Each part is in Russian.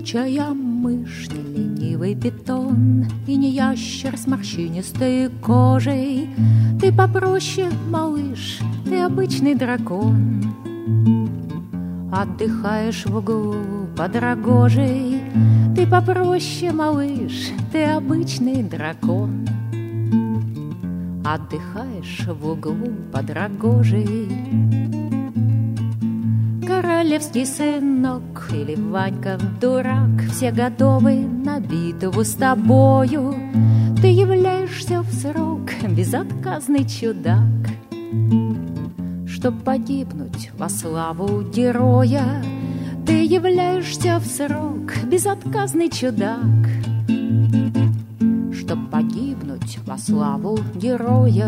летучая мышь, не ленивый питон и не ящер с морщинистой кожей. Ты попроще, малыш, ты обычный дракон. Отдыхаешь в углу под рогожей. Ты попроще, малыш, ты обычный дракон. Отдыхаешь в углу под рогожей. Королевский сынок или Ванька дурак, все готовы на битву с тобою. Ты являешься в срок, безотказный чудак. Чтоб погибнуть во славу героя, ты являешься в срок, безотказный чудак. Чтоб погибнуть во славу героя.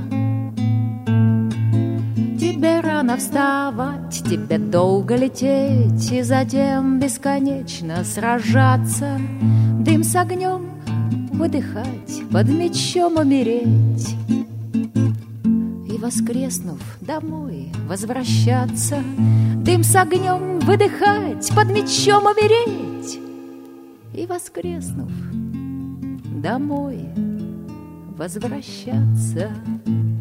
Тебе рано вставать, тебе долго лететь и затем бесконечно сражаться, дым с огнем выдыхать, под мечом умереть и, воскреснув, домой возвращаться, дым с огнем выдыхать, под мечом умереть и, воскреснув, домой возвращаться.